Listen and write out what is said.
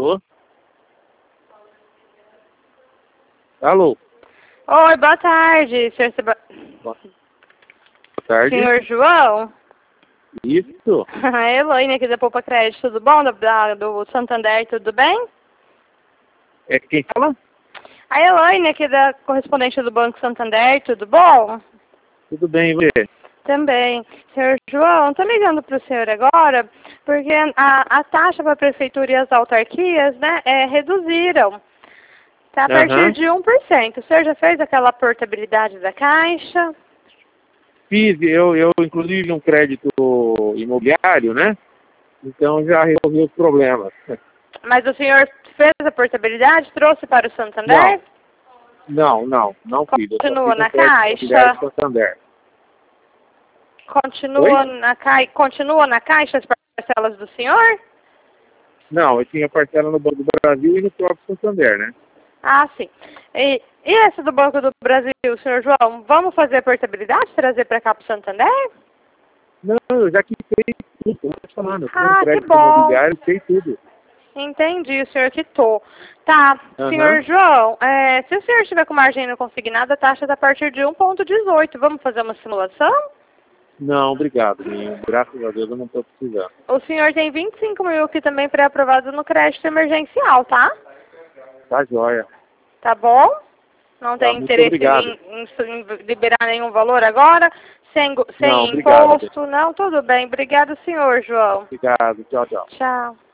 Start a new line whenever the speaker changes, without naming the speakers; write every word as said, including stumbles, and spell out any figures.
Alô? Alô?
Oi, boa tarde, senhor Seba...
Boa tarde.
Senhor João?
Isso.
A Elaine aqui da Poupa Crédito, tudo bom? Da, do Santander, tudo bem?
É quem fala?
A Elaine aqui da correspondente do Banco Santander, tudo bom?
Tudo bem, e você?
Também. Senhor João, estou ligando para o senhor agora, porque a, a taxa para a prefeitura e as autarquias, né, é, reduziram. Está a partir
Aham.
de um por cento. O senhor já fez aquela portabilidade da Caixa?
Fiz, eu, eu inclusive um crédito imobiliário, né? Então já resolvi os problemas.
Mas o senhor fez a portabilidade, trouxe para o Santander?
Não, não, não fiz. Eu só
Continua
fiz um
na
crédito imobiliário
Caixa?
do Santander.
Continua
Oi?
na, cai... Continua na Caixa as parcelas do senhor?
Não, eu tinha parcela no Banco do Brasil e no próprio Santander, né?
Ah, sim. E, e essa do Banco do Brasil, senhor João, vamos fazer a portabilidade, trazer para cá para o Santander?
Não, eu já quitei tudo, eu tô falando. Eu fiz um
Ah, que
crédito
bom.
imobiliário e quitei tudo.
Entendi, o senhor quitou. Tá,
Aham.
senhor João, é, se o senhor estiver com margem não consignada, a taxa está a partir de um ponto dezoito. Vamos fazer uma simulação?
Não, obrigado, menino. Graças a Deus eu não estou precisando.
O senhor tem vinte e cinco mil aqui também pré-aprovado no crédito emergencial, tá?
Tá joia.
Tá bom? Não
Tá,
tem
muito
interesse
obrigado.
em, em, em liberar nenhum valor agora? Sem, go-
Não,
sem
obrigado.
imposto? Não, tudo bem. Obrigado, senhor João.
Obrigado. Tchau, tchau.
Tchau.